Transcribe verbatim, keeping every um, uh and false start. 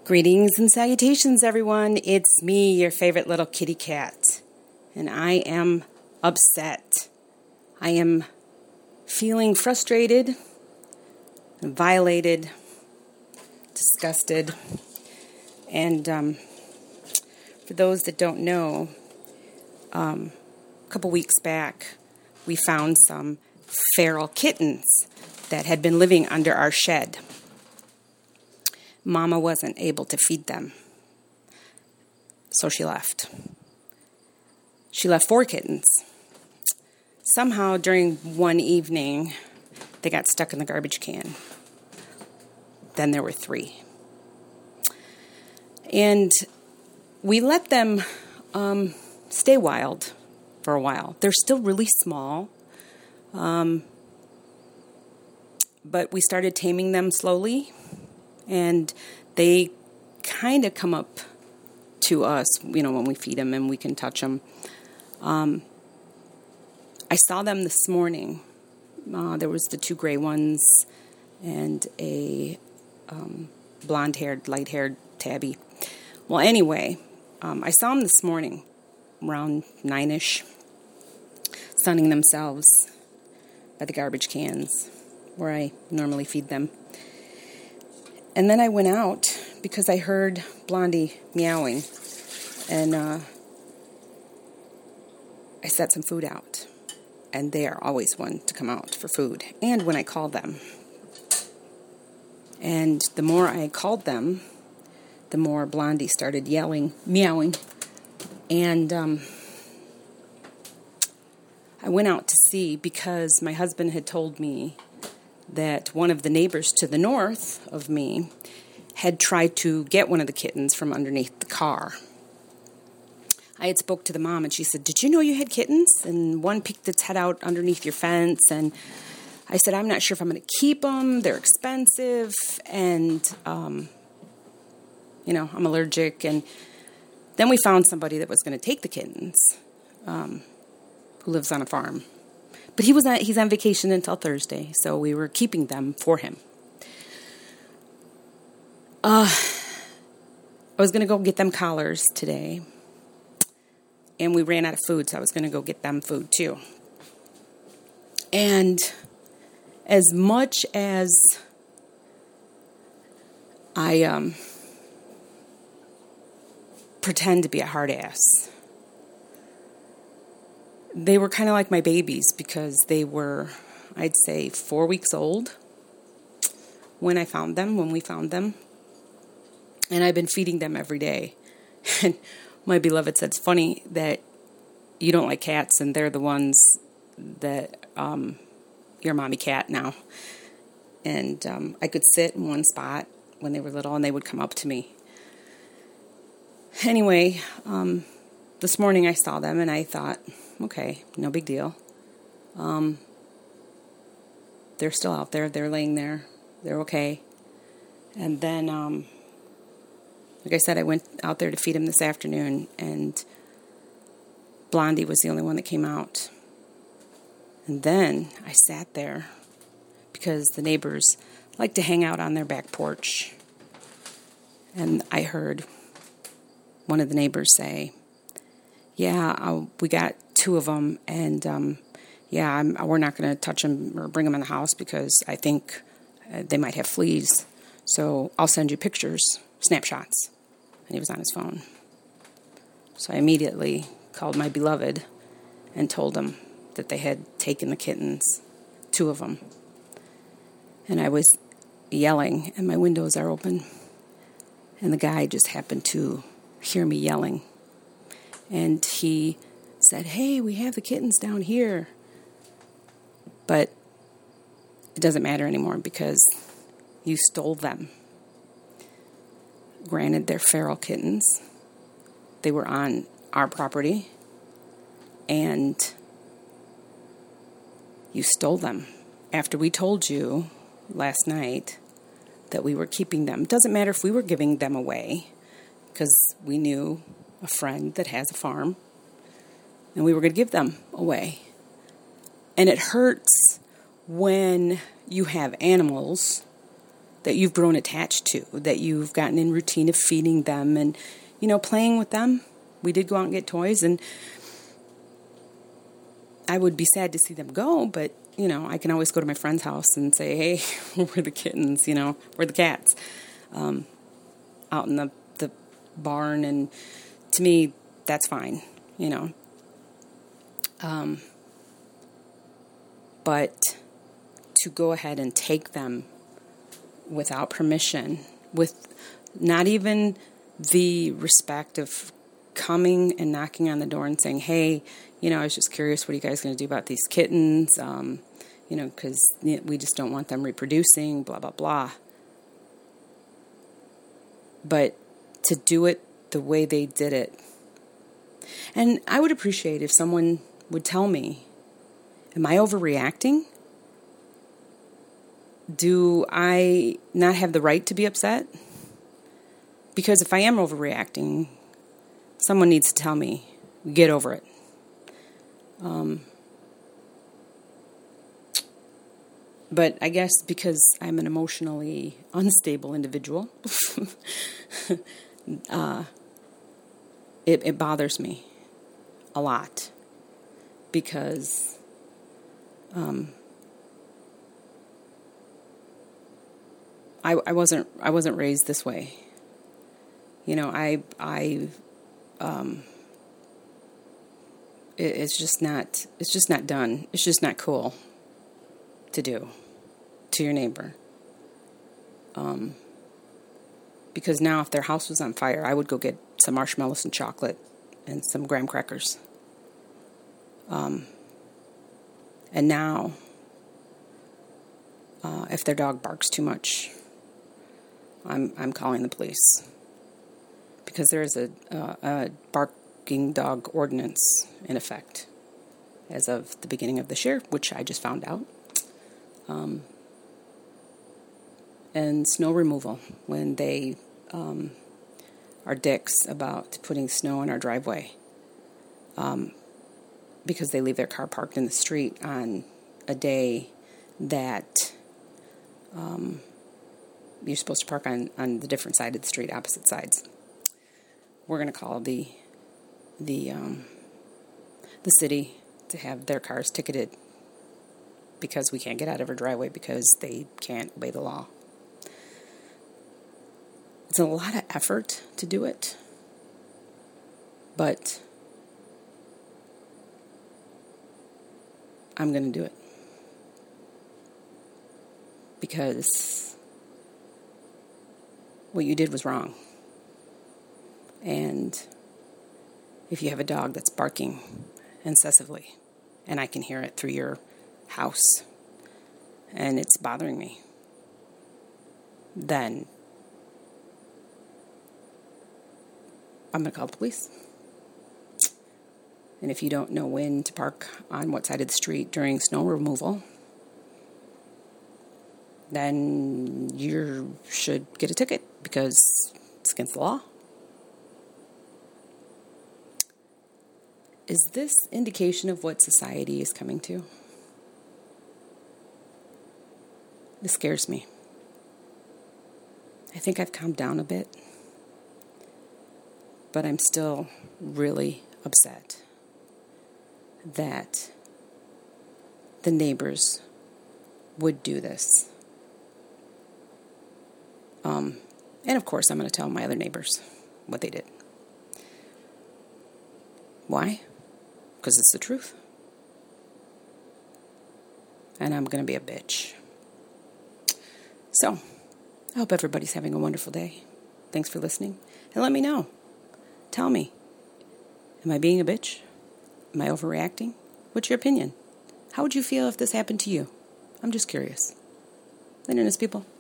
Greetings and salutations, everyone. It's me, your favorite little kitty cat, and I am upset. I am feeling frustrated, violated, disgusted, and um, for those that don't know, um, a couple weeks back, we found some feral kittens that had been living under our shed. Mama wasn't able to feed them, so she left. She left four kittens. Somehow, during one evening, they got stuck in the garbage can. Then there were three. And we let them um, stay wild for a while. They're still really small, um, but we started taming them slowly. And they kind of come up to us, you know, when we feed them and we can touch them. Um, I saw them this morning. Uh, there was the two gray ones and a um, blonde-haired, light-haired tabby. Well, anyway, um, I saw them this morning around nine-ish, sunning themselves by the garbage cans where I normally feed them. And then I went out because I heard Blondie meowing, and uh, I set some food out, and they are always one to come out for food, and when I call them. And the more I called them, the more Blondie started yelling, meowing, and um, I went out to see because my husband had told me that one of the neighbors to the north of me had tried to get one of the kittens from underneath the car. I had spoke to the mom, and she said, "Did you know you had kittens?" And one peeked its head out underneath your fence. And I said, "I'm not sure if I'm going to keep them. They're expensive, and, um, you know, I'm allergic." And then we found somebody that was going to take the kittens, um, who lives on a farm. But he was on, he's on vacation until Thursday, so we were keeping them for him. Uh, I was going to go get them collars today, and we ran out of food, so I was going to go get them food too. And as much as I um, pretend to be a hard ass, they were kind of like my babies because they were, I'd say, four weeks old when I found them, when we found them. And I've been feeding them every day. And my beloved said, "It's funny that you don't like cats and they're the ones that, um, you're mommy cat now." And um, I could sit in one spot when they were little and they would come up to me. Anyway, um, this morning I saw them and I thought, okay, no big deal. Um, they're still out there. They're laying there. They're okay. And then, um, like I said, I went out there to feed him this afternoon, and Blondie was the only one that came out. And then I sat there because the neighbors like to hang out on their back porch. And I heard one of the neighbors say, "Yeah, uh, we got two of them, and um, yeah, I'm, we're not going to touch them or bring them in the house because I think uh, they might have fleas. So I'll send you pictures, snapshots." And he was on his phone. So I immediately called my beloved and told him that they had taken the kittens, two of them. And I was yelling, and my windows are open. And the guy just happened to hear me yelling. And he said, "Hey, we have the kittens down here." But it doesn't matter anymore because you stole them. Granted, they're feral kittens. They were on our property. And you stole them after we told you last night that we were keeping them. It doesn't matter if we were giving them away because we knew a friend that has a farm, and we were going to give them away. And it hurts when you have animals that you've grown attached to, that you've gotten in routine of feeding them and, you know, playing with them. We did go out and get toys, and I would be sad to see them go, but, you know, I can always go to my friend's house and say, hey, we're the kittens, you know, we're the cats, um, out in the, the barn, and to me, that's fine, you know. Um, but to go ahead and take them without permission, with not even the respect of coming and knocking on the door and saying, hey, you know, I was just curious, what are you guys going to do about these kittens? Um, you know, because we just don't want them reproducing, blah, blah, blah. But to do it the way they did it. And I would appreciate if someone would tell me, am I overreacting? Do I not have the right to be upset? Because if I am overreacting, someone needs to tell me, get over it. Um, but I guess because I'm an emotionally unstable individual, uh, it, it bothers me a lot. Because um, I, I wasn't I wasn't raised this way. You know, I I um, it, it's just not it's just not done. It's just not cool to do to your neighbor. Um, because now, if their house was on fire, I would go get some marshmallows and chocolate and some graham crackers. Um, and now, uh, if their dog barks too much, I'm I'm calling the police, because there is a, uh, a barking dog ordinance in effect as of the beginning of this year, which I just found out. Um, and snow removal, when they um, are dicks about putting snow in our driveway. Um, because they leave their car parked in the street on a day that um, you're supposed to park on, on the different side of the street, opposite sides. We're going to call the the um, the city to have their cars ticketed because we can't get out of our driveway because they can't obey the law. It's a lot of effort to do it, but I'm going to do it because what you did was wrong. And if you have a dog that's barking incessantly, and I can hear it through your house, and it's bothering me, then I'm going to call the police. And if you don't know when to park on what side of the street during snow removal, then you should get a ticket because it's against the law. Is this indication of what society is coming to? This scares me. I think I've calmed down a bit, but I'm still really upset that the neighbors would do this. Um, and of course, I'm going to tell my other neighbors what they did. Why? Because it's the truth. And I'm going to be a bitch. So, I hope everybody's having a wonderful day. Thanks for listening. And let me know. Tell me, am I being a bitch? Am I overreacting? What's your opinion? How would you feel if this happened to you? I'm just curious. Internet people.